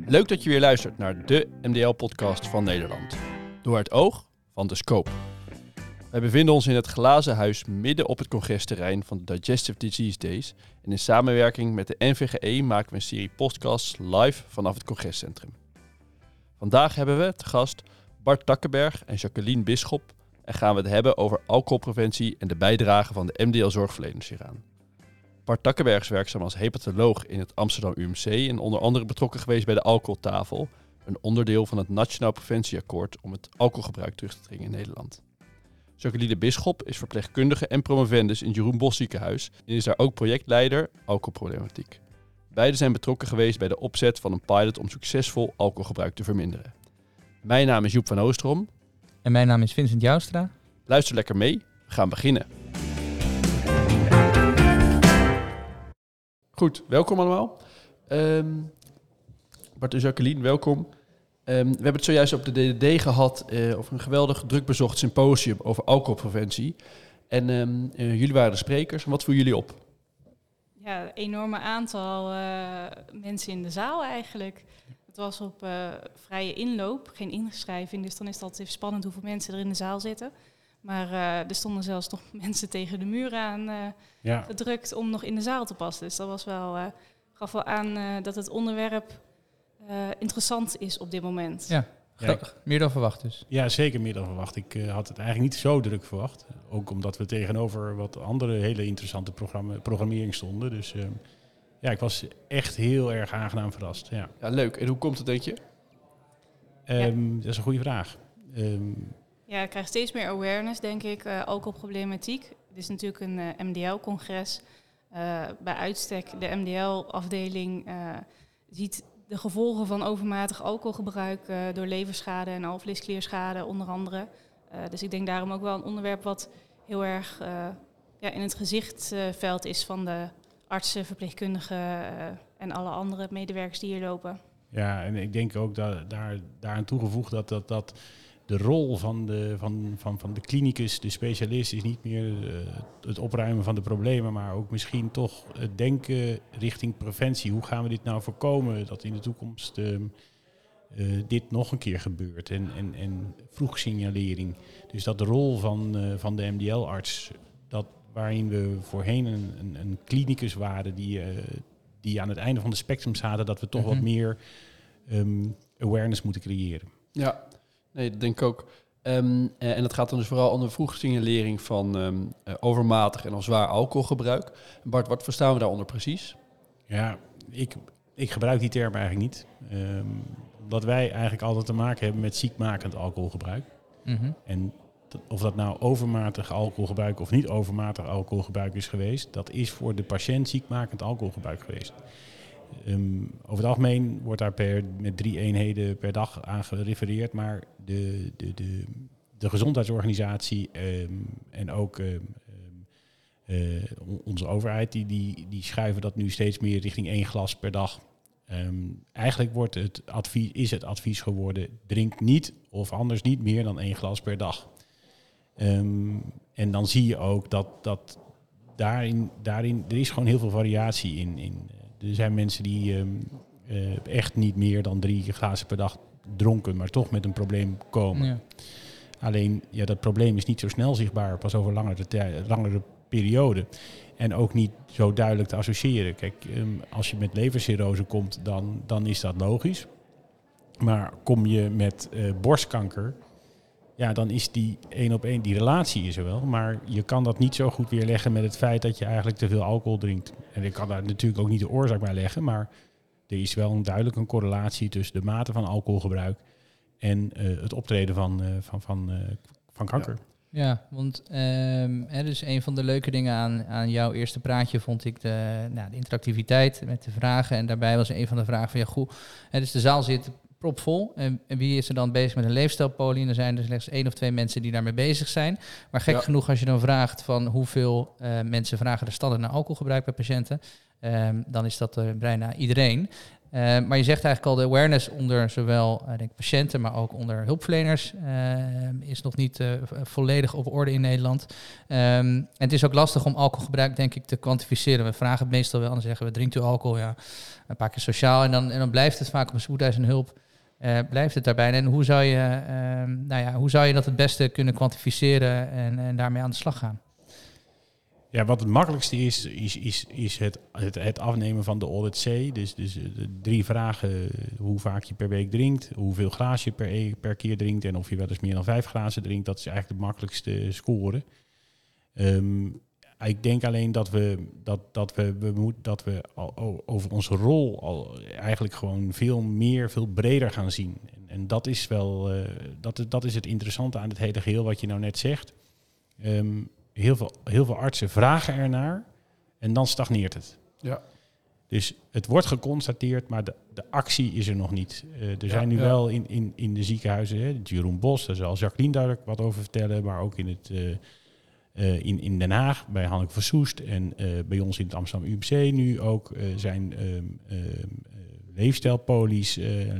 Leuk dat je weer luistert naar de MDL-podcast van Nederland. Door het oog van de Scope. Wij bevinden ons in het glazen huis midden op het congresterrein van de Digestive Disease Days. En in samenwerking met de NVGE maken we een serie podcasts live vanaf het congrescentrum. Vandaag hebben we te gast Bart Takkenberg en Jacqueline Bisschop. En gaan we het hebben over alcoholpreventie en de bijdrage van de MDL-zorgverleners hieraan. Bart Takkenberg is werkzaam als hepatoloog in het Amsterdam UMC en onder andere betrokken geweest bij de alcoholtafel, een onderdeel van het Nationaal Preventieakkoord om het alcoholgebruik terug te dringen in Nederland. Jacqueline Bisschop is verpleegkundige en promovendus in het Jeroen Bosch Ziekenhuis en is daar ook projectleider alcoholproblematiek. Beiden zijn betrokken geweest bij de opzet van een pilot om succesvol alcoholgebruik te verminderen. Mijn naam is Joep van Oostrom. En mijn naam is Vincent Joustra. Luister lekker mee, we gaan beginnen. Goed, welkom allemaal. Bart en Jacqueline, welkom. We hebben het zojuist op de DDD gehad over een geweldig drukbezocht symposium over alcoholpreventie. En jullie waren de sprekers. Wat voelen jullie op? Ja, een enorme aantal mensen in de zaal eigenlijk. Het was op vrije inloop, geen inschrijving. Dus dan is het altijd even spannend hoeveel mensen er in de zaal zitten. Maar er stonden zelfs nog mensen tegen de muur aan gedrukt om nog in de zaal te passen. Dus dat was gaf wel aan dat het onderwerp interessant is op dit moment. Ja, meer dan verwacht dus. Ja, zeker meer dan verwacht. Ik had het eigenlijk niet zo druk verwacht. Ook omdat we tegenover wat andere hele interessante programmering stonden. Dus ik was echt heel erg aangenaam verrast. Ja, leuk. En hoe komt het, denk je? Dat is een goede vraag. Ik krijg steeds meer awareness, denk ik, alcoholproblematiek. Het is natuurlijk een MDL-congres. Bij uitstek, de MDL-afdeling ziet de gevolgen van overmatig alcoholgebruik door leverschade en alvleesklierschade onder andere. Dus ik denk daarom ook wel een onderwerp wat heel erg in het gezichtsveld is van de artsen, verpleegkundigen en alle andere medewerkers die hier lopen. Ja, en ik denk ook daaraan toegevoegd dat de rol van de klinicus, de specialist, is niet meer het opruimen van de problemen, maar ook misschien toch het denken richting preventie. Hoe gaan we dit nou voorkomen dat in de toekomst dit nog een keer gebeurt? En vroegsignalering. Dus dat de rol van de MDL-arts, waarin we voorheen een klinicus waren die aan het einde van de spectrum zaten, dat we toch wat meer awareness moeten creëren. Ja. Nee, dat denk ik ook. En dat gaat dan dus vooral om de vroege signalering van overmatig en al zwaar alcoholgebruik. Bart, wat verstaan we daaronder precies? Ja, ik gebruik die term eigenlijk niet. Omdat wij eigenlijk altijd te maken hebben met ziekmakend alcoholgebruik. Mm-hmm. En of dat nou overmatig alcoholgebruik of niet overmatig alcoholgebruik is geweest, dat is voor de patiënt ziekmakend alcoholgebruik geweest. Over het algemeen wordt daar met 3 eenheden per dag aan gerefereerd, maar de gezondheidsorganisatie en ook onze overheid, die schuiven dat nu steeds meer richting 1 glas per dag. Eigenlijk is het advies geworden, drink niet of anders niet meer dan 1 glas per dag. En dan zie je ook dat daarin er is gewoon heel veel variatie in. Er zijn mensen die echt niet meer dan 3 glazen per dag dronken, maar toch met een probleem komen. Ja. Alleen, dat probleem is niet zo snel zichtbaar, pas over langere periode. En ook niet zo duidelijk te associëren. Kijk, als je met levercirrose komt, dan is dat logisch. Maar kom je met borstkanker, dan is die 1 op 1, die relatie is er wel. Maar je kan dat niet zo goed weerleggen met het feit dat je eigenlijk te veel alcohol drinkt. En ik kan daar natuurlijk ook niet de oorzaak bij leggen, maar er is wel duidelijk een correlatie tussen de mate van alcoholgebruik en het optreden van kanker. Ja, want dus een van de leuke dingen aan jouw eerste praatje vond ik de interactiviteit met de vragen. En daarbij was een van de vragen van, dus de zaal zit propvol. En wie is er dan bezig met een leefstijlpoli? En er zijn er slechts 1 of 2 mensen die daarmee bezig zijn. Maar gek genoeg, als je dan vraagt van hoeveel mensen vragen er standaard naar alcoholgebruik bij patiënten, dan is dat bijna iedereen. Maar je zegt eigenlijk al, de awareness onder zowel denk ik patiënten, maar ook onder hulpverleners is nog niet volledig op orde in Nederland. En het is ook lastig om alcoholgebruik, denk ik, te kwantificeren. We vragen het meestal wel en zeggen we, drinkt u alcohol? Ja, een paar keer sociaal. En dan blijft het vaak op een spoedeisende hulp. Blijft het daarbij? En hoe zou je dat het beste kunnen kwantificeren en daarmee aan de slag gaan? Ja, wat het makkelijkste is het afnemen van de audit C. Dus de 3 vragen: hoe vaak je per week drinkt, hoeveel glaas je per keer drinkt en of je wel eens meer dan 5 glazen drinkt. Dat is eigenlijk de makkelijkste score. Ik denk alleen dat we over onze rol al eigenlijk gewoon veel breder gaan zien. En dat is wel dat is het interessante aan het hele geheel wat je nou net zegt. Heel veel artsen vragen ernaar en dan stagneert het. Ja. Dus het wordt geconstateerd, maar de actie is er nog niet. Er zijn nu wel in de ziekenhuizen, het Jeroen Bos, daar zal Jacqueline daar wat over vertellen, maar ook in Den Haag bij Hanneke van Soest en bij ons in het Amsterdam UMC nu ook zijn leefstijlpolies,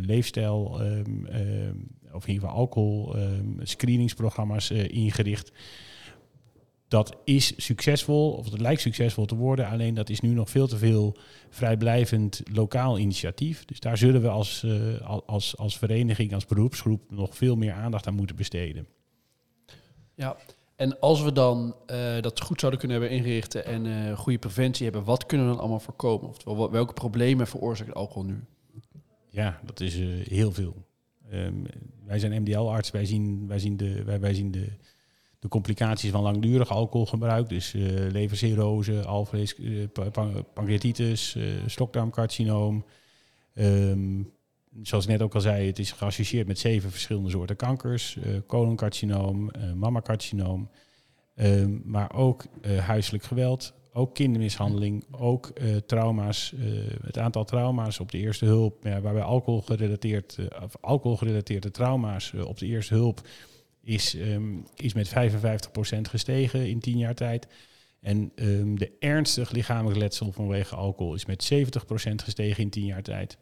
of in ieder geval alcohol screeningsprogramma's ingericht. Dat is succesvol, of het lijkt succesvol te worden, alleen dat is nu nog veel te veel vrijblijvend lokaal initiatief. Dus daar zullen we als vereniging, als beroepsgroep nog veel meer aandacht aan moeten besteden. Ja, en als we dan dat goed zouden kunnen hebben ingericht en goede preventie hebben, wat kunnen we dan allemaal voorkomen? Oftewel, welke problemen veroorzaakt alcohol nu? Ja, dat is heel veel. Wij zijn MDL-arts, wij zien de complicaties van langdurig alcoholgebruik, dus levercirrose, alvlees, pancreatitis, slokdarmcarcinoom. Zoals ik net ook al zei, het is geassocieerd met 7 verschillende soorten kankers, coloncarcinoom, mammacarcinoom, maar ook huiselijk geweld, ook kindermishandeling, ook trauma's, het aantal trauma's op de eerste hulp, waarbij alcoholgerelateerde trauma's op de eerste hulp is met 55% gestegen in 10 jaar tijd. En de ernstig lichamelijk letsel vanwege alcohol is met 70% gestegen in 10 jaar tijd.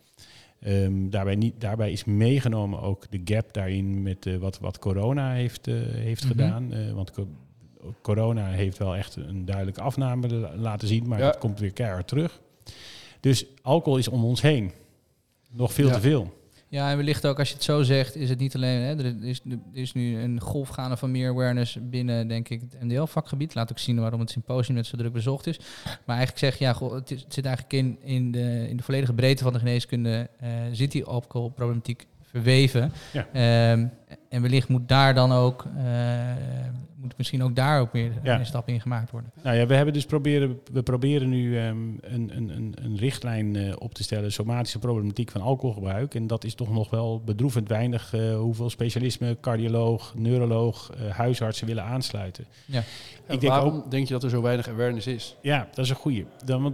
Daarbij is meegenomen ook de gap daarin met wat corona heeft gedaan. Want corona heeft wel echt een duidelijke afname laten zien, maar dat komt weer keihard terug. Dus alcohol is om ons heen. Nog veel te veel. Ja, en wellicht ook als je het zo zegt, is het niet alleen... Hè, er is nu een golf gaande van meer awareness binnen, denk ik, het MDL-vakgebied. Laat ook zien waarom het symposium net zo druk bezocht is. Maar eigenlijk zeg je, het zit eigenlijk in de volledige breedte van de geneeskunde, zit die alcoholproblematiek verweven. Ja. En wellicht moet daar dan ook... moet misschien ook daar ook meer een stap in gemaakt worden. Nou ja, we proberen nu een richtlijn op te stellen, somatische problematiek van alcoholgebruik. En dat is toch nog wel bedroevend weinig hoeveel specialismen, cardioloog, neuroloog, huisartsen willen aansluiten. Ja. Waarom denk je dat er zo weinig awareness is? Ja, dat is een goeie.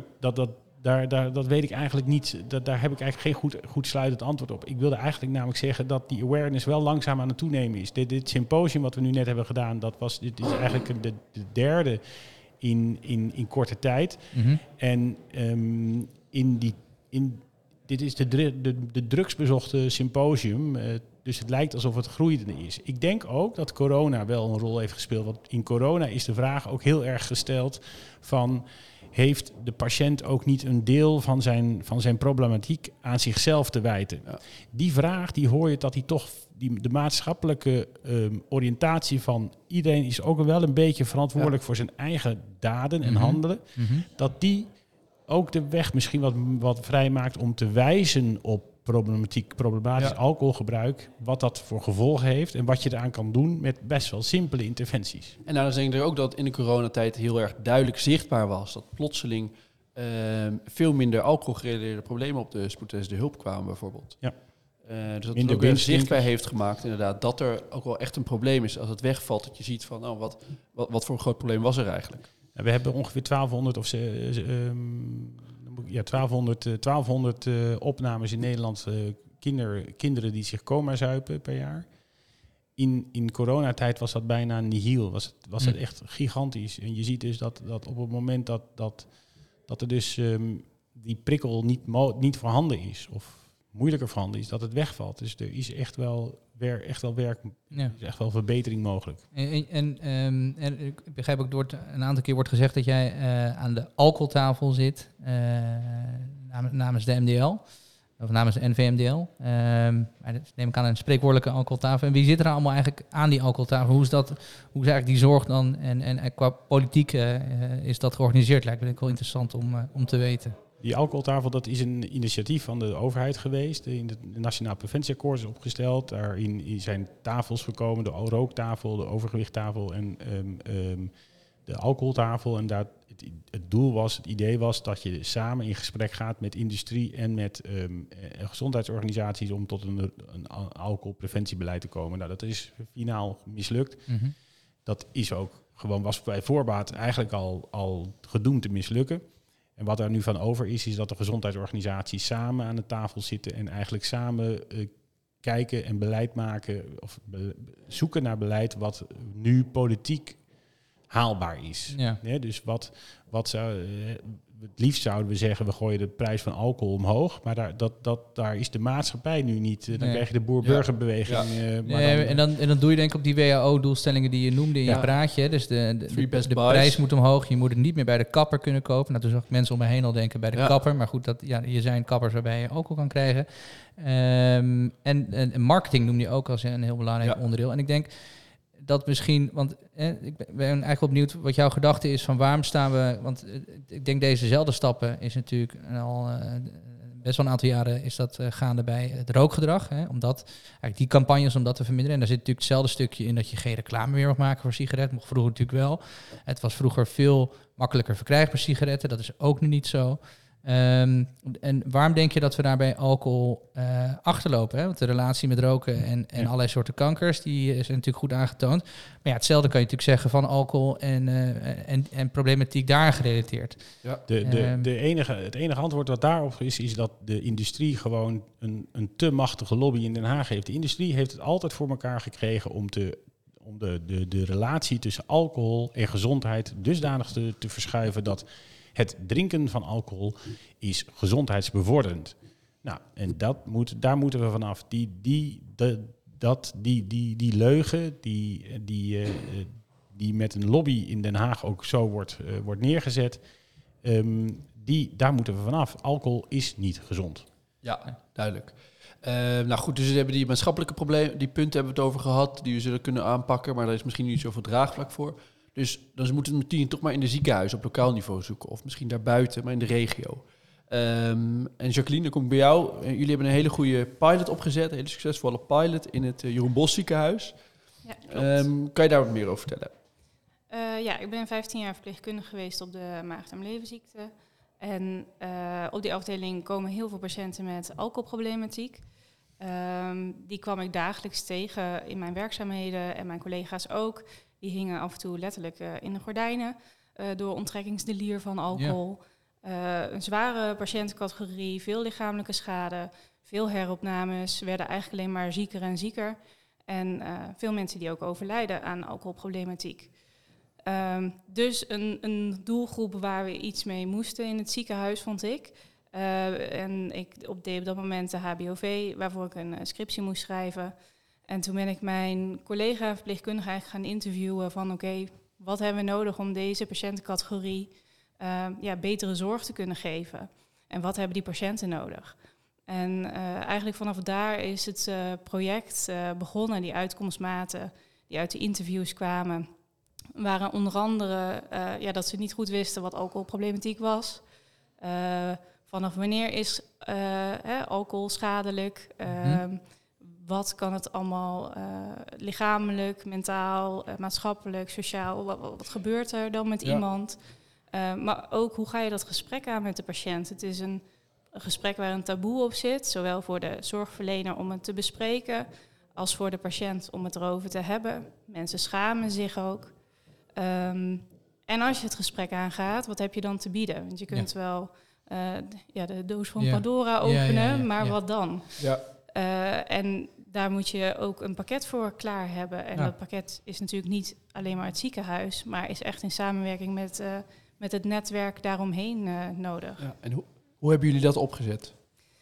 Dat weet ik eigenlijk niet. Daar heb ik eigenlijk geen goed sluitend antwoord op. Ik wilde eigenlijk namelijk zeggen dat die awareness wel langzaam aan het toenemen is. Dit symposium wat we nu net hebben gedaan, dit is eigenlijk de derde in korte tijd. Mm-hmm. En dit is de drugsbezochte symposium. Dus het lijkt alsof het groeiende is. Ik denk ook dat corona wel een rol heeft gespeeld. Want in corona is de vraag ook heel erg gesteld van... heeft de patiënt ook niet een deel van zijn problematiek aan zichzelf te wijten? Ja. Die vraag, die hoor je dat die toch... de maatschappelijke oriëntatie van iedereen is ook wel een beetje verantwoordelijk voor zijn eigen daden en handelen. Mm-hmm. Dat die ook de weg misschien wat vrij maakt om te wijzen op problematisch alcoholgebruik, wat dat voor gevolgen heeft en wat je eraan kan doen met best wel simpele interventies. En dan denk ik ook dat in de coronatijd heel erg duidelijk zichtbaar was dat plotseling veel minder alcoholgerelateerde problemen op de spoedeisende hulp kwamen bijvoorbeeld. Ja. Dus dat het ook weer zichtbaar heeft gemaakt inderdaad dat er ook wel echt een probleem is als het wegvalt, dat je ziet van wat voor een groot probleem was er eigenlijk. Ja, we hebben ongeveer 1200 opnames in Nederland, kinderen die zich coma zuipen per jaar. In coronatijd was dat bijna nihil, was het echt gigantisch. En je ziet dus dat op het moment dat er dus die prikkel niet voorhanden is of moeilijker voorhanden is, dat het wegvalt. Dus er is echt wel werk, er is echt wel verbetering mogelijk. En ik begrijp ook, een aantal keer wordt gezegd dat jij aan de alcoholtafel zit namens de MDL. Of namens de NVMDL. Maar dat neem ik aan een spreekwoordelijke alcoholtafel. En wie zit er allemaal eigenlijk aan die alcoholtafel? Hoe is eigenlijk die zorg dan? En qua politiek is dat georganiseerd? Lijkt me wel interessant om te weten. Die alcoholtafel, dat is een initiatief van de overheid geweest. In het Nationaal Preventieakkoord is opgesteld. Daarin zijn tafels gekomen. De rooktafel, de overgewichttafel en de alcoholtafel. En het idee was dat je samen in gesprek gaat met industrie en met gezondheidsorganisaties om tot een alcoholpreventiebeleid te komen. Nou, dat is finaal mislukt. Mm-hmm. Dat is ook was bij voorbaat eigenlijk al gedoemd te mislukken. En wat er nu van over is dat de gezondheidsorganisaties samen aan de tafel zitten en eigenlijk samen kijken en beleid maken of zoeken naar beleid wat nu politiek haalbaar is. Ja. Ja, dus het liefst zouden we zeggen, we gooien de prijs van alcohol omhoog, maar daar is de maatschappij nu niet. Dan krijg je de boer-burgerbeweging. Ja. En dan doe je denk ik op die WHO-doelstellingen die je noemde in je praatje. Dus de prijs moet omhoog, je moet het niet meer bij de kapper kunnen kopen. Nou, toen zag ik mensen om me heen al denken bij de kapper, maar goed, je zijn kappers waarbij je alcohol kan krijgen. En marketing noem je ook als een heel belangrijk onderdeel. En ik denk dat misschien, want ik ben eigenlijk wel benieuwd wat jouw gedachte is van waarom staan we, want ik denk dezezelfde stappen is natuurlijk al best wel een aantal jaren is dat gaande bij het rookgedrag. Omdat eigenlijk die campagnes om dat te verminderen. En daar zit natuurlijk hetzelfde stukje in dat je geen reclame meer mag maken voor sigaret. Mocht vroeger natuurlijk wel. Het was vroeger veel makkelijker verkrijgbaar sigaretten. Dat is ook nu niet zo. En waarom denk je dat we daar bij alcohol achterlopen? Hè? Want de relatie met roken en allerlei soorten kankers, die is natuurlijk goed aangetoond. Maar ja, hetzelfde kan je natuurlijk zeggen van alcohol en problematiek daar gerelateerd. Ja. Het enige antwoord wat daarop is dat de industrie gewoon een te machtige lobby in Den Haag heeft. De industrie heeft het altijd voor elkaar gekregen om de relatie tussen alcohol en gezondheid dusdanig te verschuiven dat het drinken van alcohol is gezondheidsbevorderend. Nou, en daar moeten we vanaf. Die leugen die met een lobby in Den Haag ook zo wordt neergezet, daar moeten we vanaf. Alcohol is niet gezond. Ja, duidelijk. Nou goed, dus we hebben die maatschappelijke problemen, die punten hebben we het over gehad, die we zullen kunnen aanpakken, maar daar is misschien niet zoveel draagvlak voor. Dus dan moeten we het meteen toch maar in de ziekenhuizen op lokaal niveau zoeken. Of misschien daarbuiten, maar in de regio. En Jacqueline, dan kom ik bij jou. Jullie hebben een hele goede pilot opgezet. Een hele succesvolle pilot in het Jeroen Bosch ziekenhuis. Ja, klopt. Kan je daar wat meer over vertellen? Ik ben 15 jaar verpleegkundige geweest op de maag-darmlevenziekte. En op die afdeling komen heel veel patiënten met alcoholproblematiek. Die kwam ik dagelijks tegen in mijn werkzaamheden en mijn collega's ook. Die hingen af en toe letterlijk in de gordijnen door onttrekkingsdelier van alcohol. Ja. Een zware patiëntencategorie, veel lichamelijke schade, veel heropnames, werden eigenlijk alleen maar zieker en zieker. En veel mensen die ook overlijden aan alcoholproblematiek. Dus een doelgroep waar we iets mee moesten in het ziekenhuis, vond ik. En ik deed op dat moment de HBOV, waarvoor ik een scriptie moest schrijven. En toen ben ik mijn collega verpleegkundige eigenlijk gaan interviewen van oké, wat hebben we nodig om deze patiëntencategorie betere zorg te kunnen geven? En wat hebben die patiënten nodig? En eigenlijk vanaf daar is het project begonnen. Die uitkomstmaten die uit de interviews kwamen, waren onder andere dat ze niet goed wisten wat alcoholproblematiek was. Vanaf wanneer is alcohol schadelijk? Wat kan het allemaal lichamelijk, mentaal, maatschappelijk, sociaal? Wat gebeurt er dan met iemand? Maar ook hoe ga je dat gesprek aan met de patiënt? Het is een gesprek waar een taboe op zit. Zowel voor de zorgverlener om het te bespreken als voor de patiënt om het erover te hebben. Mensen schamen zich ook. En als je het gesprek aangaat, wat heb je dan te bieden? Want je kunt wel de doos van Pandora openen, maar wat dan? Ja. En daar moet je ook een pakket voor klaar hebben. En dat pakket is natuurlijk niet alleen maar het ziekenhuis, maar is echt in samenwerking met het netwerk daaromheen nodig. Ja, en Hoe hebben jullie dat opgezet?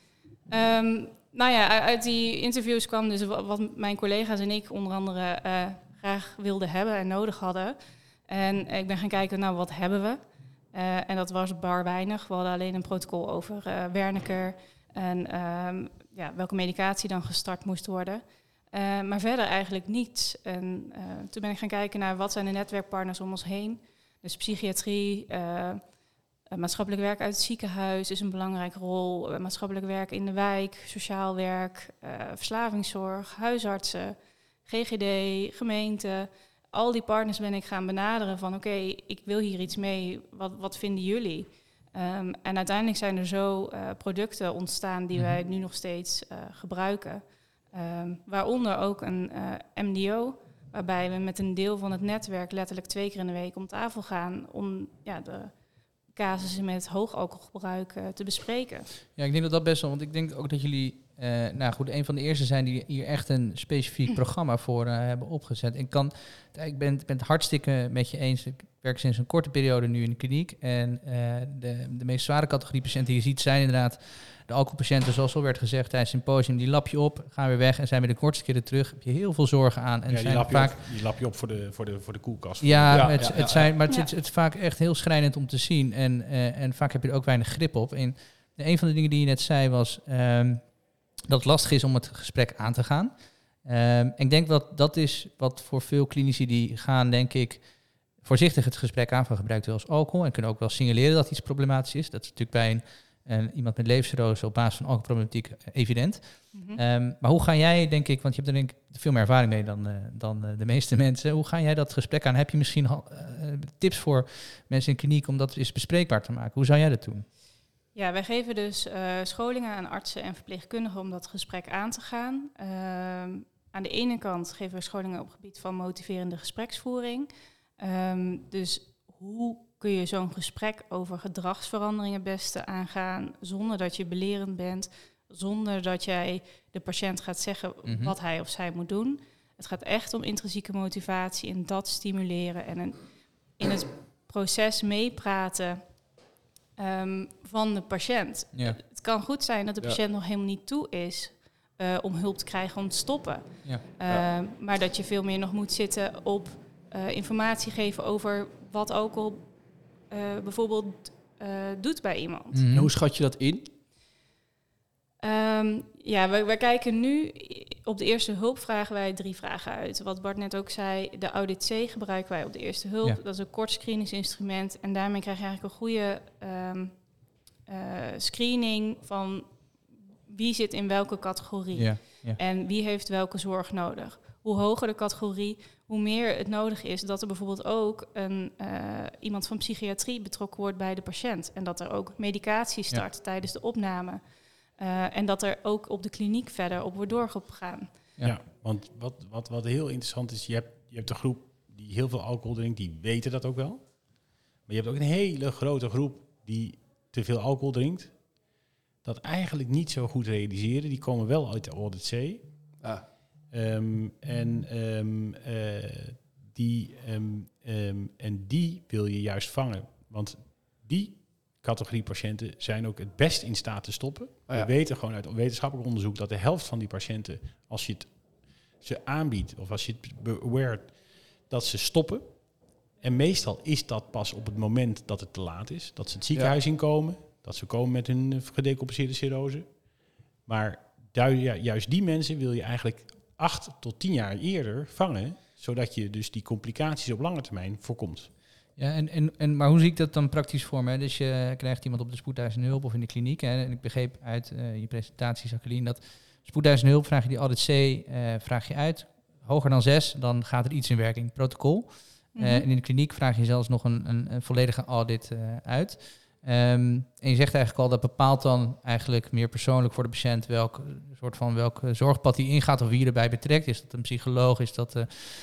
Nou ja, uit die interviews kwam dus wat mijn collega's en ik onder andere graag wilden hebben en nodig hadden. En ik ben gaan kijken, nou, wat hebben we? En dat was bar weinig. We hadden alleen een protocol over Wernicke en welke medicatie dan gestart moest worden. Maar verder eigenlijk niets. En toen ben ik gaan kijken naar wat zijn de netwerkpartners om ons heen. Dus psychiatrie, maatschappelijk werk uit het ziekenhuis is een belangrijke rol. Maatschappelijk werk in de wijk, sociaal werk, verslavingszorg, huisartsen, GGD, gemeente. Al die partners ben ik gaan benaderen van oké, ik wil hier iets mee. Wat vinden jullie? En uiteindelijk zijn er zo producten ontstaan die wij nu nog steeds gebruiken. Waaronder ook een MDO, waarbij we met een deel van het netwerk letterlijk 2 keer in de week om tafel gaan om de casussen met hoog alcoholgebruik te bespreken. Ja, ik denk dat best wel, want ik denk ook dat jullie een van de eerste zijn die hier echt een specifiek programma voor hebben opgezet. Ik ben het hartstikke met je eens. Ik werk sinds een korte periode nu in de kliniek. En de meest zware categorie patiënten die je ziet zijn inderdaad de alcoholpatiënten, zoals al werd gezegd tijdens het symposium. Die lap je op, gaan weer weg en zijn weer de kortste keren terug. Heb je heel veel zorgen aan. En die lap je op voor de koelkast. Het is vaak echt heel schrijnend om te zien. En vaak heb je er ook weinig grip op. En een van de dingen die je net zei was dat het lastig is om het gesprek aan te gaan. Ik denk dat is wat voor veel klinici die gaan, denk ik, voorzichtig het gesprek aan van gebruikt wel als alcohol. En kunnen ook wel signaleren dat iets problematisch is. Dat is natuurlijk bij iemand met levenscirrose op basis van alcoholproblematiek evident. Mm-hmm. Maar hoe ga jij, denk ik, want je hebt er denk ik veel meer ervaring mee dan de meeste mensen. Hoe ga jij dat gesprek aan? Heb je misschien tips voor mensen in kliniek om dat eens bespreekbaar te maken? Hoe zou jij dat doen? Ja, wij geven dus scholingen aan artsen en verpleegkundigen om dat gesprek aan te gaan. Aan de ene kant geven we scholingen op het gebied van motiverende gespreksvoering. Dus hoe kun je zo'n gesprek over gedragsveranderingen het beste aangaan zonder dat je belerend bent, zonder dat jij de patiënt gaat zeggen wat hij of zij moet doen. Het gaat echt om intrinsieke motivatie en dat stimuleren en in het proces meepraten van de patiënt. Ja. Het kan goed zijn dat de patiënt nog helemaal niet toe is om hulp te krijgen om te stoppen. Ja. Maar dat je veel meer nog moet zitten op informatie geven over wat alcohol bijvoorbeeld doet bij iemand. En hoe schat je dat in? Wij kijken nu, op de eerste hulp vragen wij 3 vragen uit. Wat Bart net ook zei, de Audit C gebruiken wij op de eerste hulp. Ja. Dat is een kort screeningsinstrument. En daarmee krijg je eigenlijk een goede screening van wie zit in welke categorie. Ja. En wie heeft welke zorg nodig. Hoe hoger de categorie, hoe meer het nodig is dat er bijvoorbeeld ook iemand van psychiatrie betrokken wordt bij de patiënt. En dat er ook medicatie start tijdens de opname. En dat er ook op de kliniek verder op wordt doorgegaan. Ja, want wat heel interessant is, je hebt een groep die heel veel alcohol drinkt, die weten dat ook wel. Maar je hebt ook een hele grote groep die te veel alcohol drinkt, dat eigenlijk niet zo goed realiseren. Die komen wel uit de Audit C. Die wil je juist vangen. Want die categorie patiënten zijn ook het best in staat te stoppen. We weten gewoon uit wetenschappelijk onderzoek dat de helft van die patiënten, als je het ze aanbiedt of als je het bewaart, dat ze stoppen. En meestal is dat pas op het moment dat het te laat is. Dat ze het ziekenhuis inkomen, dat ze komen met hun gedecompenseerde cirrose. Maar juist die mensen wil je eigenlijk 8 tot 10 jaar eerder vangen, zodat je dus die complicaties op lange termijn voorkomt. Ja, maar hoe zie ik dat dan praktisch voor me? Dus je krijgt iemand op de spoedeisende hulp of in de kliniek. Hè? En ik begreep uit je presentatie, Jacqueline, dat spoedeisende hulp vraag je die Audit C vraag je uit. Hoger dan 6, dan gaat er iets in werking. Protocol. En in de kliniek vraag je zelfs nog een volledige audit uit. En je zegt eigenlijk al, dat bepaalt dan eigenlijk meer persoonlijk voor de patiënt welke zorgpad die ingaat of wie je erbij betrekt. Is dat een psycholoog? Is dat,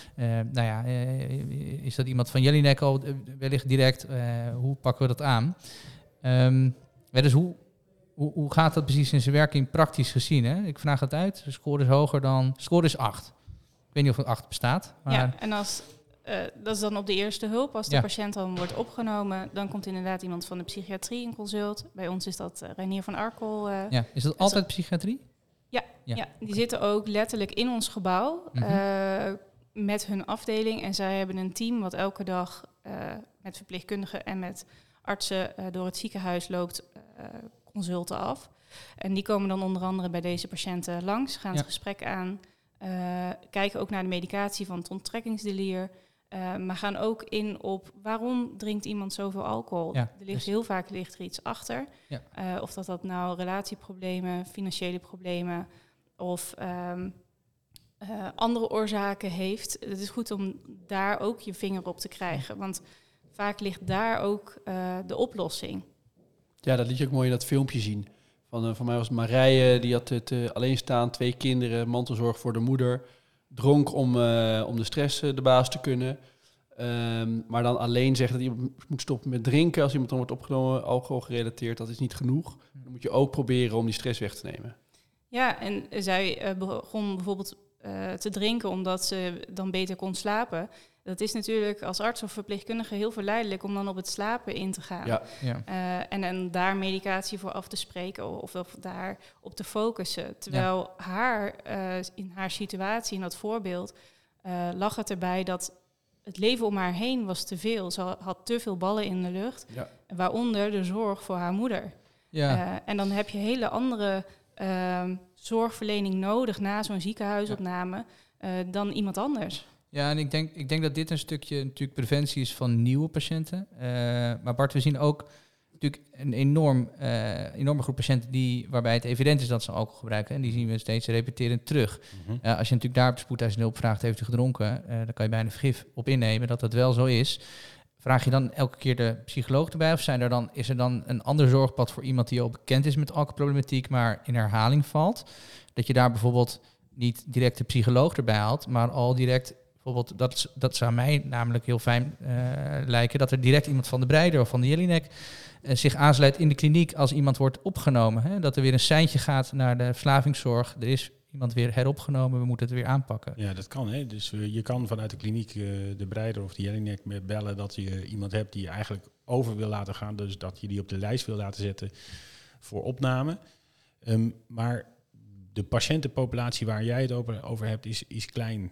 is dat iemand van Jelinek al wellicht direct? Hoe pakken we dat aan? Dus hoe gaat dat precies in zijn werking praktisch gezien? Hè? Ik vraag het uit. De score is hoger dan... Score is 8. Ik weet niet of het 8 bestaat. Maar... Ja, en als dat is dan op de eerste hulp. Als de patiënt dan wordt opgenomen, dan komt inderdaad iemand van de psychiatrie in consult. Bij ons is dat Reinier van Arkel. Is dat altijd psychiatrie? Ja, die zitten ook letterlijk in ons gebouw met hun afdeling. En zij hebben een team wat elke dag met verpleegkundigen en met artsen door het ziekenhuis loopt consulten af. En die komen dan onder andere bij deze patiënten langs, gaan het gesprek aan, kijken ook naar de medicatie van het onttrekkingsdelier. Maar gaan ook in op waarom drinkt iemand zoveel alcohol. Ja, Heel vaak ligt er iets achter. Ja. Of dat nou relatieproblemen, financiële problemen of andere oorzaken heeft. Het is goed om daar ook je vinger op te krijgen. Want vaak ligt daar ook de oplossing. Ja, dat liet je ook mooi in dat filmpje zien. Van mij was Marije, die had het alleen staan, 2 kinderen, mantelzorg voor de moeder. Dronk om de stress de baas te kunnen. Maar dan alleen zeggen dat iemand moet stoppen met drinken. Als iemand dan wordt opgenomen, alcohol gerelateerd, dat is niet genoeg. Dan moet je ook proberen om die stress weg te nemen. Ja, en zij begon bijvoorbeeld te drinken omdat ze dan beter kon slapen. Dat is natuurlijk als arts of verpleegkundige heel verleidelijk om dan op het slapen in te gaan. Ja. En daar medicatie voor af te spreken of daar op te focussen. Terwijl in haar situatie, in dat voorbeeld, lag het erbij dat het leven om haar heen was te veel. Ze had te veel ballen in de lucht, waaronder de zorg voor haar moeder. Ja. En dan heb je hele andere zorgverlening nodig na zo'n ziekenhuisopname dan iemand anders. Ja, en ik denk dat dit een stukje natuurlijk preventie is van nieuwe patiënten. Maar Bart, we zien ook natuurlijk een enorme groep patiënten waarbij het evident is dat ze alcohol gebruiken. En die zien we steeds repeterend terug. Als je natuurlijk daar op de spoedeisende hulp vraagt, heeft u gedronken? Dan kan je bijna vergif op innemen dat dat wel zo is. Vraag je dan elke keer de psycholoog erbij? Of is er dan een ander zorgpad voor iemand die al bekend is met alcoholproblematiek, maar in herhaling valt? Dat je daar bijvoorbeeld niet direct de psycholoog erbij haalt, maar al direct bijvoorbeeld, dat zou mij namelijk heel fijn lijken, dat er direct iemand van de Breider of van de Jelinek zich aansluit in de kliniek als iemand wordt opgenomen. Hè? Dat er weer een seintje gaat naar de verslavingszorg. Er is iemand weer heropgenomen, we moeten het weer aanpakken. Ja, dat kan. Hè? Dus je kan vanuit de kliniek de Breider of de Jelinek bellen dat je iemand hebt die je eigenlijk over wil laten gaan. Dus dat je die op de lijst wil laten zetten voor opname. Maar de patiëntenpopulatie waar jij het over hebt is klein.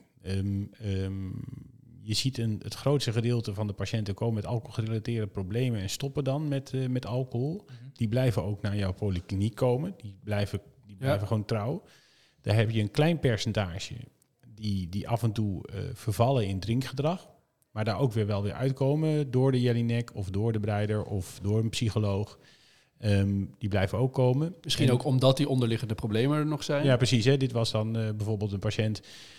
Je ziet het grootste gedeelte van de patiënten komen met alcoholgerelateerde problemen en stoppen dan met alcohol. Die blijven ook naar jouw polykliniek komen. Die blijven gewoon trouw. Daar heb je een klein percentage die af en toe vervallen in drinkgedrag. Maar daar ook wel weer uitkomen door de Jelinek of door de Breider of door een psycholoog. Die blijven ook komen. Misschien ook omdat die onderliggende problemen er nog zijn. Ja, precies. Hè. Dit was dan bijvoorbeeld een patiënt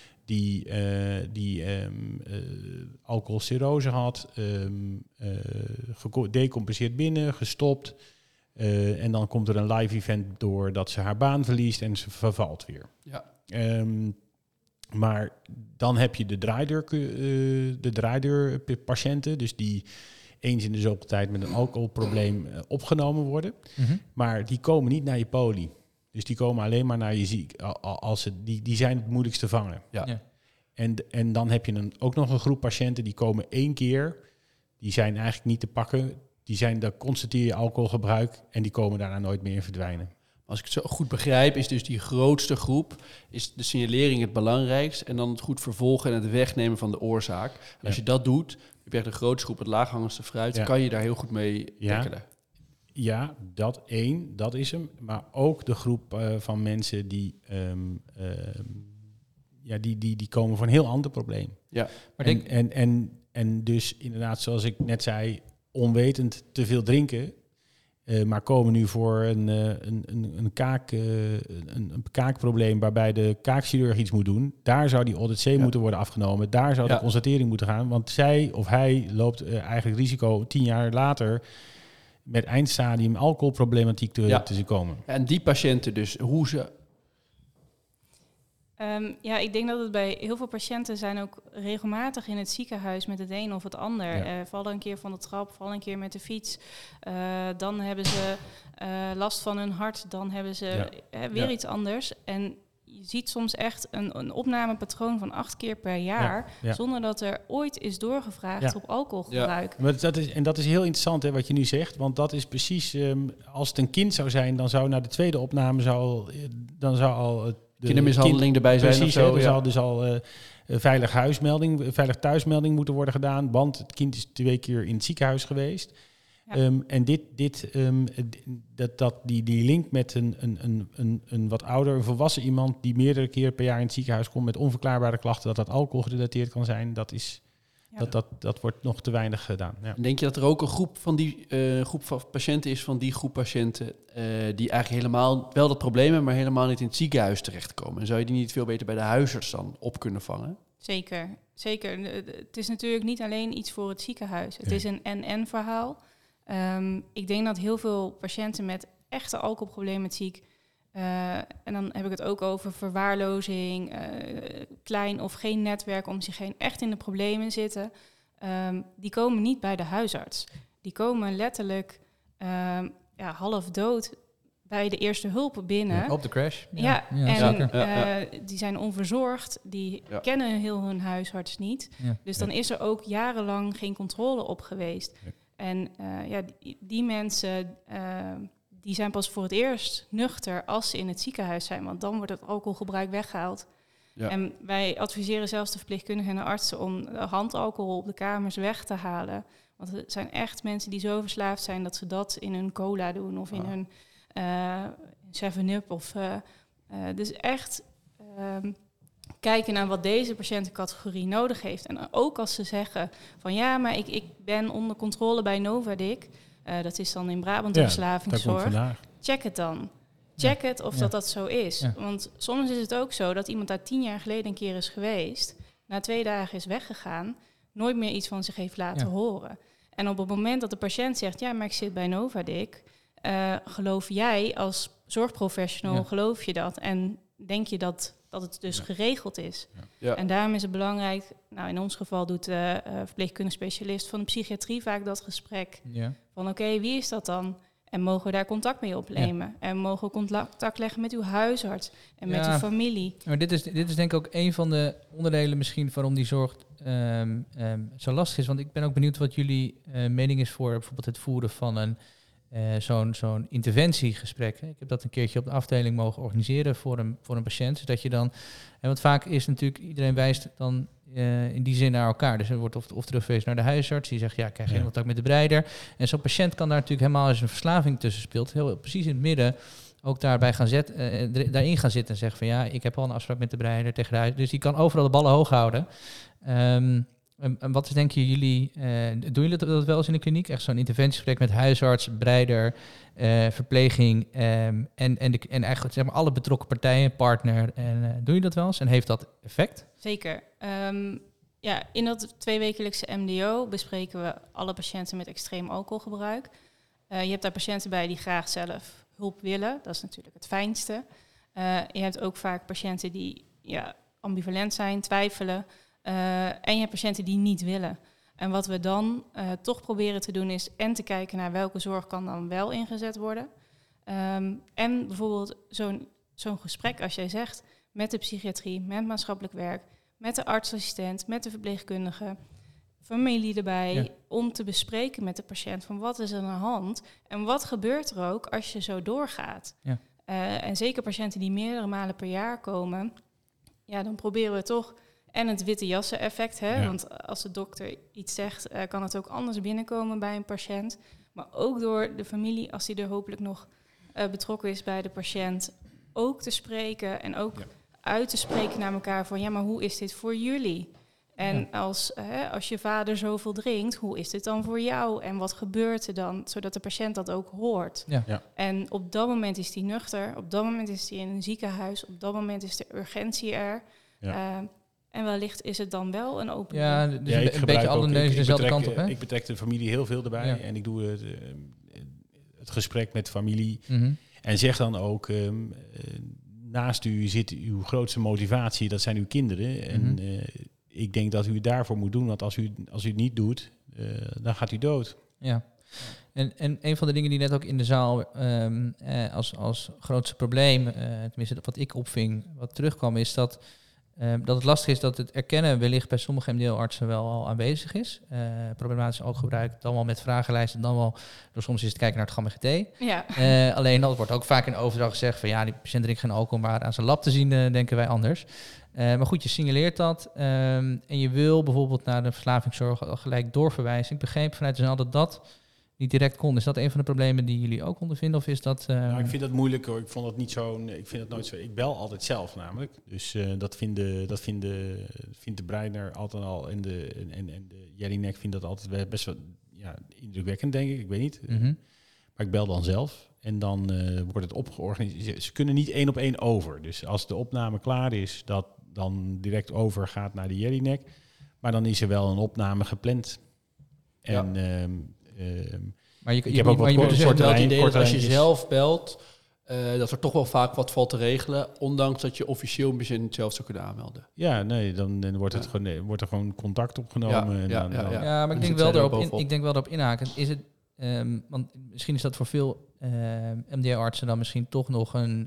die alcoholcirrose had, gedecompenseerd binnen, gestopt. En dan komt er een live event door dat ze haar baan verliest en ze vervalt weer. Ja. Maar dan heb je de draaideurpatiënten, dus die eens in de zoveel tijd met een alcoholprobleem opgenomen worden. Maar die komen niet naar je poli. Dus die komen alleen maar naar je ziek. Die zijn het moeilijkst te vangen. Ja. En dan heb je ook nog een groep patiënten die komen 1 keer. Die zijn eigenlijk niet te pakken. Daar constateer je alcoholgebruik en die komen daarna nooit meer in verdwijnen. Als ik het zo goed begrijp, is dus die grootste groep, is de signalering het belangrijkst en dan het goed vervolgen en het wegnemen van de oorzaak. En als je dat doet, heb je echt de grootste groep, het laaghangendste fruit, kan je daar heel goed mee tackelen. Ja, dat is hem. Maar ook de groep van mensen die komen voor een heel ander probleem. Ja. Maar en dus inderdaad, zoals ik net zei, onwetend te veel drinken. Maar komen nu voor een kaakprobleem waarbij de kaakchirurg iets moet doen. Daar zou die ODC moeten worden afgenomen. Daar zou de constatering moeten gaan. Want zij of hij loopt eigenlijk risico 10 jaar later met eindstadium alcoholproblematiek te zien komen. En die patiënten dus, hoe ze... ik denk dat het bij heel veel patiënten zijn ook regelmatig in het ziekenhuis met het een of het ander. Ja. Vallen een keer van de trap, vallen een keer met de fiets. Dan hebben ze last van hun hart, dan hebben ze weer iets anders. En je ziet soms echt een opnamepatroon van 8 keer per jaar, zonder dat er ooit is doorgevraagd op alcoholgebruik. Ja. Maar dat is heel interessant, hè, wat je nu zegt, want dat is precies, als het een kind zou zijn, dan zou na de tweede opname dan zou al kindermishandeling erbij zijn. Precies, of zo, er zal dus al veilig thuismelding moeten worden gedaan, want het kind is 2 keer in het ziekenhuis geweest. Ja. En die link met een wat ouder, een volwassen iemand die meerdere keer per jaar in het ziekenhuis komt met onverklaarbare klachten, dat alcoholgerelateerd kan zijn, dat wordt nog te weinig gedaan. Ja. Denk je dat er ook een groep van patiënten is van die groep patiënten die eigenlijk helemaal wel dat probleem hebben, maar helemaal niet in het ziekenhuis terechtkomen? En zou je die niet veel beter bij de huisarts dan op kunnen vangen? Zeker. Het is natuurlijk niet alleen iets voor het ziekenhuis. Het is een en-en-verhaal. Ik denk dat heel veel patiënten met echte alcoholproblematiek, en dan heb ik het ook over verwaarlozing, klein of geen netwerk om zich heen, echt in de problemen zitten, die komen niet bij de huisarts. Die komen letterlijk half dood bij de eerste hulp binnen. Ja, op de crash. Die zijn onverzorgd, die kennen heel hun huisarts niet. Ja. Dus dan is er ook jarenlang geen controle op geweest. Ja. En die mensen die zijn pas voor het eerst nuchter als ze in het ziekenhuis zijn. Want dan wordt het alcoholgebruik weggehaald. Ja. En wij adviseren zelfs de verpleegkundigen en de artsen om handalcohol op de kamers weg te halen. Want het zijn echt mensen die zo verslaafd zijn dat ze dat in hun cola doen of in hun 7-Up. Dus echt kijken naar wat deze patiëntencategorie nodig heeft. En ook als ze zeggen van ja, maar ik ben onder controle bij Novadic. Dat is dan in Brabant de verslavingszorg. Check het dan. Check het of dat zo is. Ja. Want soms is het ook zo dat iemand daar 10 jaar geleden een keer is geweest, na 2 dagen is weggegaan, nooit meer iets van zich heeft laten horen. En op het moment dat de patiënt zegt, ja, maar ik zit bij Novadic, geloof jij als zorgprofessional, geloof je dat? En denk je dat het dus geregeld is? Ja. Ja. En daarom is het belangrijk, nou in ons geval doet de verpleegkundige specialist van de psychiatrie vaak dat gesprek. Ja. Van oké, wie is dat dan? En mogen we daar contact mee opnemen? Ja. En mogen we contact leggen met uw huisarts en met uw familie? Maar dit is denk ik ook een van de onderdelen misschien waarom die zorg zo lastig is. Want ik ben ook benieuwd wat jullie mening is voor bijvoorbeeld het voeren van zo'n interventiegesprek. Ik heb dat een keertje op de afdeling mogen organiseren voor een patiënt. Zodat je dan, want vaak is natuurlijk, iedereen wijst dan in die zin naar elkaar. Dus er wordt of teruggewezen naar de huisarts, die zegt, ja, ik krijg geen contact met de breider. En zo'n patiënt kan daar natuurlijk helemaal als een verslaving tussen speelt, heel precies in het midden ook daarbij daarin gaan zitten en zeggen van ja, ik heb al een afspraak met de breider tegen de huisarts. Dus die kan overal de ballen hoog houden. En wat denken jullie, doen jullie dat wel eens in de kliniek? Echt zo'n interventiegesprek met huisarts, breider, verpleging en eigenlijk zeg maar alle betrokken partijen, partner. En doen jullie dat wel eens? En heeft dat effect? Zeker. In dat 2-wekelijkse MDO bespreken we alle patiënten met extreem alcoholgebruik. Je hebt daar patiënten bij die graag zelf hulp willen. Dat is natuurlijk het fijnste. Je hebt ook vaak patiënten die ambivalent zijn, twijfelen. En je hebt patiënten die niet willen. En wat we dan toch proberen te doen is en te kijken naar welke zorg kan dan wel ingezet worden. En bijvoorbeeld zo'n gesprek, als jij zegt, met de psychiatrie, met maatschappelijk werk, met de artsassistent, met de verpleegkundige, familie erbij, om te bespreken met de patiënt van wat is er aan de hand en wat gebeurt er ook als je zo doorgaat. Ja. En zeker patiënten die meerdere malen per jaar komen, dan proberen we toch. En het witte jassen effect, want als de dokter iets zegt, kan het ook anders binnenkomen bij een patiënt. Maar ook door de familie, als die er hopelijk nog betrokken is bij de patiënt, ook te spreken en ook uit te spreken naar elkaar van, ja, maar hoe is dit voor jullie? En als je vader zoveel drinkt, hoe is dit dan voor jou? En wat gebeurt er dan? Zodat de patiënt dat ook hoort. Ja. Ja. En op dat moment is die nuchter, op dat moment is die in een ziekenhuis, op dat moment is de urgentie er. Ja. En wellicht is het dan wel een open... Ja, dus een beetje alle neuzen dezelfde kant op, hè? Ik betrek de familie heel veel erbij. Ja. En ik doe het gesprek met familie. Mm-hmm. En zeg dan ook, naast u zit uw grootste motivatie, dat zijn uw kinderen. Mm-hmm. En ik denk dat u het daarvoor moet doen. Want als u het niet doet, dan gaat u dood. Ja. En een van de dingen die net ook in de zaal als grootste probleem, tenminste wat ik opving, wat terugkwam, is dat het lastig is dat het erkennen wellicht bij sommige MDO-artsen wel al aanwezig is. Problematisch ooggebruik, dan wel met vragenlijsten, dan wel door soms eens te kijken naar het gamma-GT. Ja. Alleen dat wordt ook vaak in overdracht gezegd van ja, die patiënt drinkt geen alcohol, maar aan zijn lab te zien denken wij anders. Maar goed, je signaleert dat en je wil bijvoorbeeld naar de verslavingszorg al gelijk doorverwijzen. Ik begreep vanuit de zaal dat dat niet direct kon. Is dat een van de problemen die jullie ook ondervinden? Of is dat... Nou, ik vind dat moeilijk hoor. Ik vond het niet zo'n... Ik vind het nooit zo... Ik bel altijd zelf namelijk. Dus dat vindt de Breiner altijd al en de Jelinek vindt dat altijd best wel indrukwekkend, denk ik. Ik weet niet. Mm-hmm. Maar ik bel dan zelf. En dan wordt het opgeorganiseerd. Ze kunnen niet 1 op 1 over. Dus als de opname klaar is, dat dan direct overgaat naar de Jelinek. Maar dan is er wel een opname gepland. En... Maar ik heb ook wat het idee dat als je lijntjes. zelf belt, dat er toch wel vaak wat valt te regelen, ondanks dat je officieel een patiënt niet zelf zou kunnen aanmelden. Ja, nee, dan wordt, het gewoon, wordt er gewoon contact opgenomen. Ja, maar ik denk wel daarop inhaken. Is het, want misschien is dat voor veel MDO-artsen dan misschien toch nog een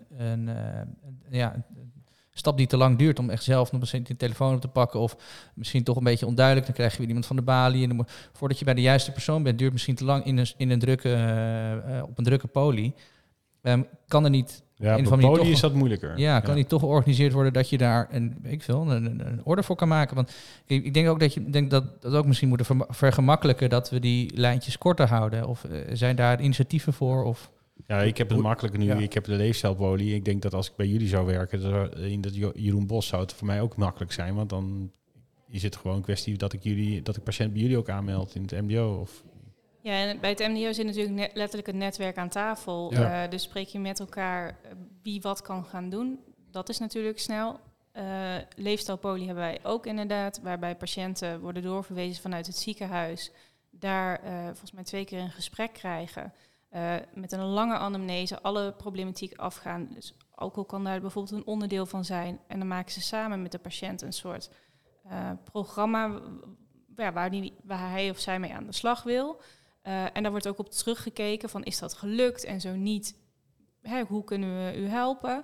stap die te lang duurt om echt zelf nog een telefoon op te pakken. Of misschien toch een beetje onduidelijk. Dan krijg je weer iemand van de balie. En voordat je bij de juiste persoon bent, duurt misschien te lang op een drukke poli. Kan er niet... Ja, op een poli is dat moeilijker. Ja, kan niet toch georganiseerd worden dat je daar een orde voor kan maken. Want ik denk ook dat ook misschien moeten vergemakkelijken dat we die lijntjes korter houden. Of zijn daar initiatieven voor? Of... Ja, ik heb het makkelijker nu. Ja. Ik heb de leefstijlpolie. Ik denk dat als ik bij jullie zou werken, in dat Jeroen Bos, zou het voor mij ook makkelijk zijn. Want dan is het gewoon een kwestie dat ik patiënt bij jullie ook aanmeld in het MDO. Of... Ja, en bij het MDO zit natuurlijk letterlijk het netwerk aan tafel. Ja. Dus spreek je met elkaar wie wat kan gaan doen. Dat is natuurlijk snel. Leefstijlpolie hebben wij ook inderdaad, waarbij patiënten worden doorverwezen vanuit het ziekenhuis. Daar volgens mij 2 keer een gesprek krijgen. Met een lange anamnese, alle problematiek afgaan. Dus alcohol kan daar bijvoorbeeld een onderdeel van zijn. En dan maken ze samen met de patiënt een soort programma waar hij of zij mee aan de slag wil. En daar wordt ook op teruggekeken van, is dat gelukt? En zo niet, hoe kunnen we u helpen?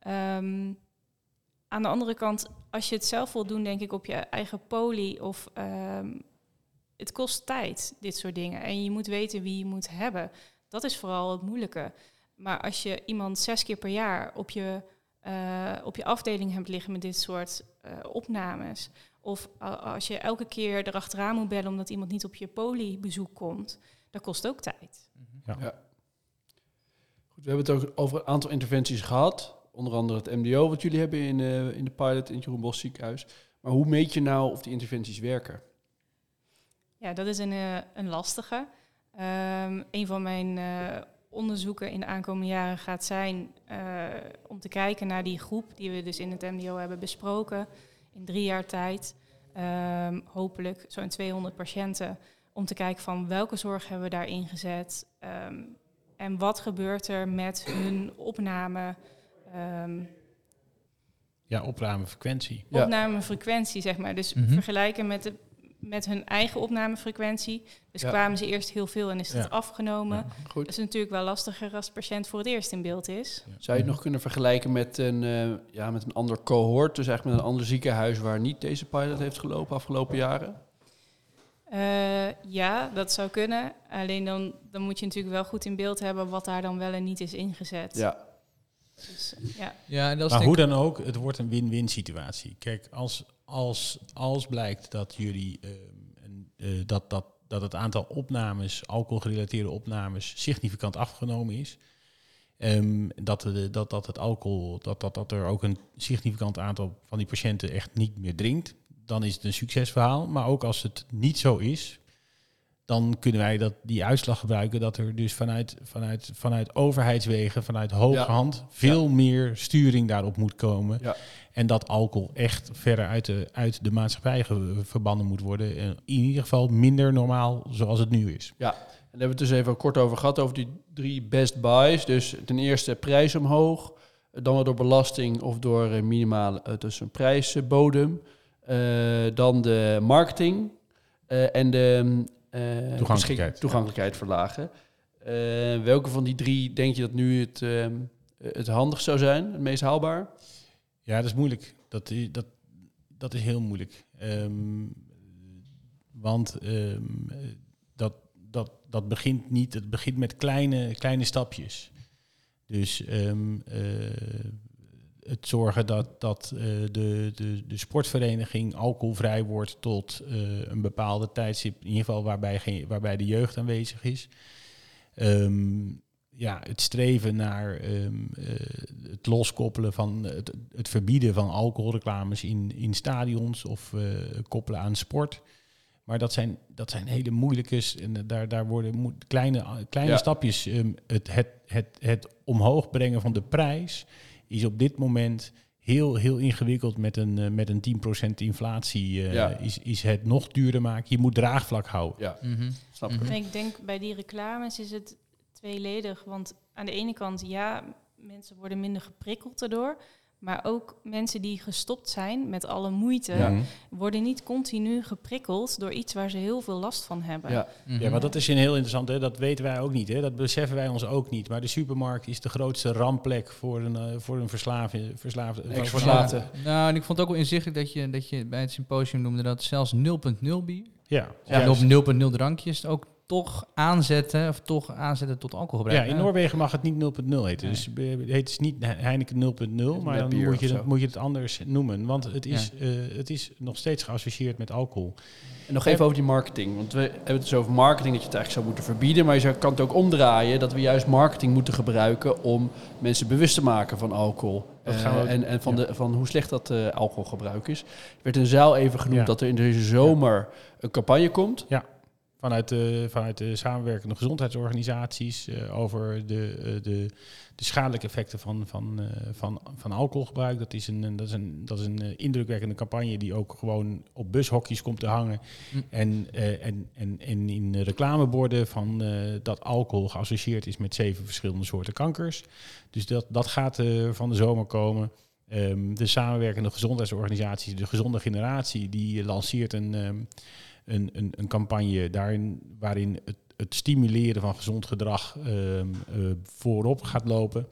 Aan de andere kant, als je het zelf wil doen, denk ik op je eigen poli of... het kost tijd, dit soort dingen. En je moet weten wie je moet hebben. Dat is vooral het moeilijke. Maar als je iemand 6 keer per jaar op je afdeling hebt liggen met dit soort opnames... of als je elke keer erachteraan moet bellen omdat iemand niet op je poli-bezoek komt... dat kost ook tijd. Ja. Goed, we hebben het ook over een aantal interventies gehad. Onder andere het MDO wat jullie hebben in de pilot in het Jeroen Bos ziekenhuis. Maar hoe meet je nou of die interventies werken? Ja, dat is een lastige. Een van mijn onderzoeken in de aankomende jaren gaat zijn om te kijken naar die groep die we dus in het MDO hebben besproken in 3 jaar tijd. Hopelijk zo'n 200 patiënten. Om te kijken van welke zorg hebben we daar ingezet en wat gebeurt er met hun opname. Opnamefrequentie. Opnamefrequentie, zeg maar. Dus vergelijken met hun eigen opnamefrequentie. Dus kwamen ze eerst heel veel en is het afgenomen. Ja, dat is natuurlijk wel lastiger als de patiënt voor het eerst in beeld is. Ja. Zou je het nog kunnen vergelijken met een ander cohort? Dus eigenlijk met een ander ziekenhuis waar niet deze pilot heeft gelopen afgelopen jaren? Ja, dat zou kunnen. Alleen dan moet je natuurlijk wel goed in beeld hebben wat daar dan wel en niet is ingezet. Ja. Dus, maar hoe dan ook, het wordt een win-win situatie. Kijk, als blijkt dat jullie dat het aantal opnames, alcoholgerelateerde opnames, significant afgenomen is, dat er ook een significant aantal van die patiënten echt niet meer drinkt, dan is het een succesverhaal. Maar ook als het niet zo is, dan kunnen wij die uitslag gebruiken dat er dus vanuit overheidswegen, vanuit hogerhand, veel meer sturing daarop moet komen. Ja. En dat alcohol echt verder uit de maatschappij verbannen moet worden. En in ieder geval minder normaal zoals het nu is. Ja, en daar hebben we het dus even kort over gehad, over die 3 best buys. Dus ten eerste prijs omhoog, dan wel door belasting of door dus een prijsbodem. Dan de marketing en de toegankelijkheid verlagen. Welke van die 3 denk je dat nu het handigst zou zijn, het meest haalbaar? Ja, dat is moeilijk. Dat is heel moeilijk. Want dat begint niet. Het begint met kleine stapjes. Dus het zorgen dat de sportvereniging alcoholvrij wordt tot een bepaalde tijdstip, in ieder geval waarbij de jeugd aanwezig is. Het streven naar het loskoppelen van het verbieden van alcoholreclames in stadions of koppelen aan sport. Maar dat zijn hele moeilijke, en daar worden kleine stapjes. Het omhoog brengen van de prijs is op dit moment heel ingewikkeld met een 10% inflatie. Is het nog duurder maken. Je moet draagvlak houden. Ja, snap ik. En ik denk bij die reclames is het tweeledig. Want aan de ene kant, mensen worden minder geprikkeld daardoor. Maar ook mensen die gestopt zijn met alle moeite, worden niet continu geprikkeld door iets waar ze heel veel last van hebben. Ja, ja, maar dat is heel interessant. Hè? Dat weten wij ook niet. Hè? Dat beseffen wij ons ook niet. Maar de supermarkt is de grootste rampplek voor een verslaafde. Nou, en ik vond het ook wel inzichtelijk dat je bij het symposium noemde dat zelfs 0.0 bier. Ja. Op 0.0 drankjes ook toch aanzetten tot alcoholgebruik. Ja, in Noorwegen mag het niet 0.0 heten. Dus het heet niet Heineken 0.0, maar dan moet je het anders noemen. Want het is nog steeds geassocieerd met alcohol. En nog even over die marketing. Want we hebben het dus over marketing, dat je het eigenlijk zou moeten verbieden. Maar je kan het ook omdraaien, dat we juist marketing moeten gebruiken om mensen bewust te maken van alcohol. Van hoe slecht dat alcoholgebruik is. Er werd in de zaal even genoemd dat er in deze zomer een campagne komt. Ja. Vanuit de samenwerkende gezondheidsorganisaties over de schadelijke effecten van alcoholgebruik. Dat is een indrukwekkende campagne die ook gewoon op bushokjes komt te hangen. En in reclameborden van dat alcohol geassocieerd is met 7 verschillende soorten kankers. Dus dat gaat van de zomer komen. De samenwerkende gezondheidsorganisaties, de Gezonde Generatie, die lanceert een campagne waarin het stimuleren van gezond gedrag voorop gaat lopen.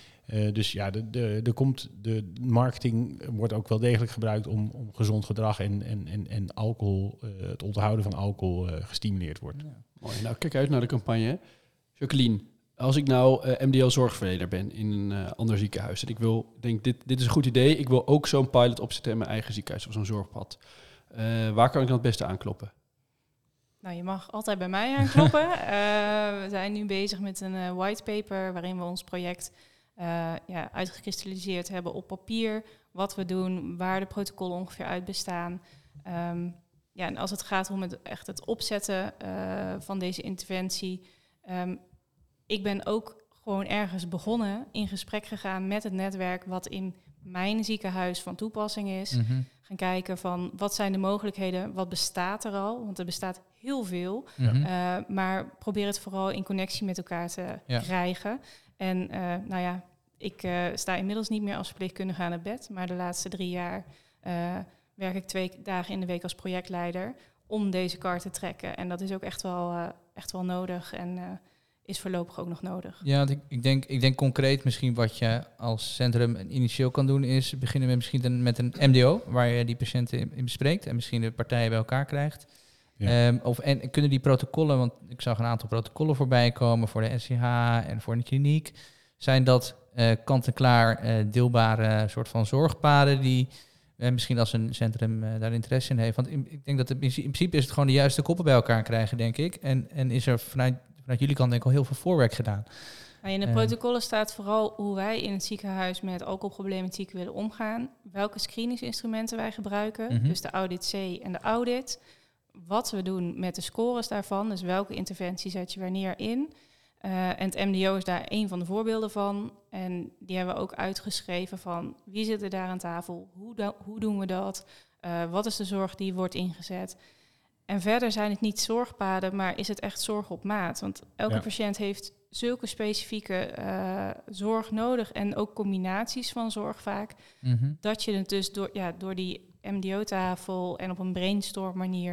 De marketing wordt ook wel degelijk gebruikt om gezond gedrag en alcohol, het onthouden van alcohol gestimuleerd wordt. Ja. Mooi. Nou, kijk uit naar de campagne. Jacqueline, als ik nou MDL-zorgverlener ben in een ander ziekenhuis en ik denk dit is een goed idee, ik wil ook zo'n pilot opzetten in mijn eigen ziekenhuis of zo'n zorgpad. Waar kan ik dan het beste aankloppen? Nou, je mag altijd bij mij aankloppen. We zijn nu bezig met een whitepaper waarin we ons project uitgekristalliseerd hebben op papier. Wat we doen, waar de protocollen ongeveer uit bestaan. En als het gaat om het opzetten van deze interventie. Ik ben ook gewoon ergens begonnen, in gesprek gegaan met het netwerk wat in mijn ziekenhuis van toepassing is. Mm-hmm. Gaan kijken van wat zijn de mogelijkheden, wat bestaat er al, want er bestaat heel veel. Mm-hmm. Maar probeer het vooral in connectie met elkaar te krijgen. En ik sta inmiddels niet meer als verpleegkundige aan het bed, maar de laatste 3 jaar werk ik 2 dagen in de week als projectleider om deze kar te trekken. En dat is ook echt wel nodig en is voorlopig ook nog nodig. Ja, want ik denk concreet misschien wat je als centrum initieel kan doen is beginnen met een MDO, waar je die patiënten in bespreekt en misschien de partijen bij elkaar krijgt. Ja. En kunnen die protocollen, want ik zag een aantal protocollen voorbij komen voor de SCH en voor de kliniek, zijn dat kant-en-klaar deelbare soort van zorgpaden die misschien als een centrum daar interesse in heeft. Want ik denk dat in principe is het gewoon de juiste koppen bij elkaar krijgen, denk ik. En is er vanuit jullie kant denk ik al heel veel voorwerk gedaan. In de protocollen staat vooral hoe wij in het ziekenhuis met alcoholproblematiek willen omgaan. Welke screeningsinstrumenten wij gebruiken. Mm-hmm. Dus de audit C en de audit. Wat we doen met de scores daarvan. Dus welke interventie zet je wanneer in. En het MDO is daar een van de voorbeelden van. En die hebben we ook uitgeschreven van wie zit er daar aan tafel. Hoe doen we dat? Wat is de zorg die wordt ingezet? En verder zijn het niet zorgpaden, maar is het echt zorg op maat. Want elke patiënt heeft zulke specifieke zorg nodig en ook combinaties van zorg vaak. Mm-hmm. Dat je het dus door die MDO-tafel en op een brainstorm manier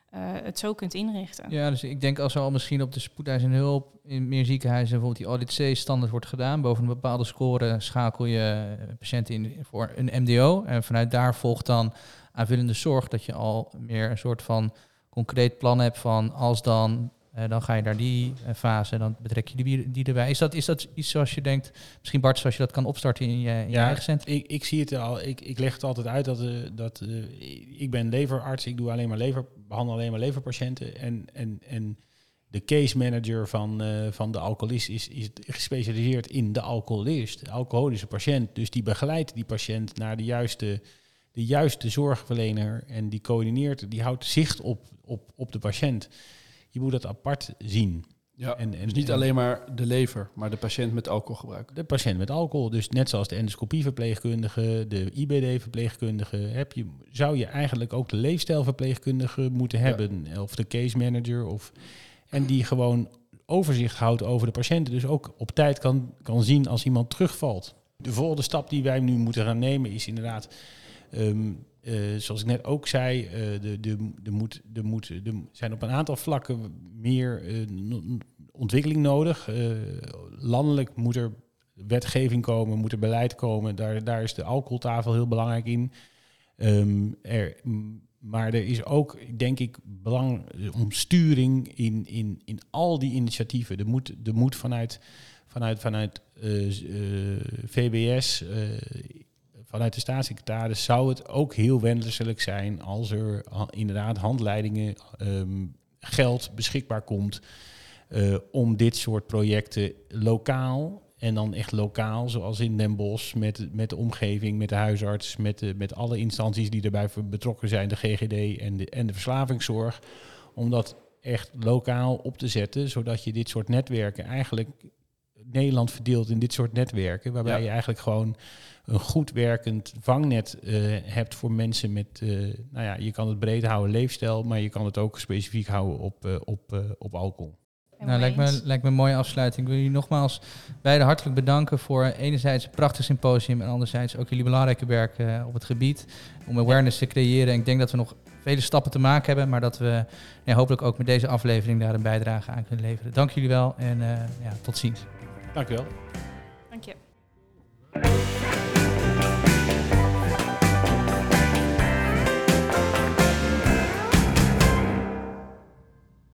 het zo kunt inrichten. Ja, dus ik denk als er al misschien op de spoedeisende hulp in meer ziekenhuizen bijvoorbeeld die audit C-standaard wordt gedaan, boven een bepaalde score schakel je patiënten in voor een MDO. En vanuit daar volgt dan aanvullende zorg dat je al meer een soort van concreet plan hebt van als dan ga je naar die fase, dan betrek je die erbij. Is dat iets zoals je denkt, misschien Bart, zoals je dat kan opstarten in je eigen centrum? Ik zie het al. Ik leg het altijd uit dat ik ben leverarts, ik doe behandel alleen maar leverpatiënten en de case manager van de alcoholist is gespecialiseerd in de alcoholist, de alcoholische patiënt. Dus die begeleidt die patiënt naar de juiste zorgverlener en die coördineert, die houdt zicht op de patiënt. Je moet dat apart zien. Ja, dus niet alleen maar de lever, maar de patiënt met alcoholgebruik. De patiënt met alcohol, dus net zoals de endoscopieverpleegkundige, de IBD-verpleegkundige, zou je eigenlijk ook de leefstijlverpleegkundige moeten hebben, of de case manager, en die gewoon overzicht houdt over de patiënten, dus ook op tijd kan zien als iemand terugvalt. De volgende stap die wij nu moeten gaan nemen is inderdaad, zoals ik net ook zei, er zijn op een aantal vlakken meer ontwikkeling nodig. Landelijk moet er wetgeving komen, moet er beleid komen. Daar is de alcoholtafel heel belangrijk in. Maar er is ook, denk ik, belang om sturing in al die initiatieven. Er moet vanuit VBS... Vanuit de staatssecretaris zou het ook heel wenselijk zijn als er inderdaad handleidingen, geld beschikbaar komt om dit soort projecten lokaal, en dan echt lokaal, zoals in Den Bosch, met de omgeving, met de huisarts, met alle instanties die erbij betrokken zijn, de GGD en de verslavingszorg, om dat echt lokaal op te zetten, zodat je dit soort netwerken eigenlijk Nederland verdeelt in dit soort netwerken, waarbij je eigenlijk gewoon een goed werkend vangnet hebt voor mensen met, je kan het breed houden leefstijl, maar je kan het ook specifiek houden op alcohol. Nou, lijkt me een mooie afsluiting. Ik wil jullie nogmaals beiden hartelijk bedanken voor enerzijds een prachtig symposium en anderzijds ook jullie belangrijke werk op het gebied om awareness te creëren. En ik denk dat we nog vele stappen te maken hebben, maar dat we hopelijk ook met deze aflevering daar een bijdrage aan kunnen leveren. Dank jullie wel en tot ziens. Dank u wel.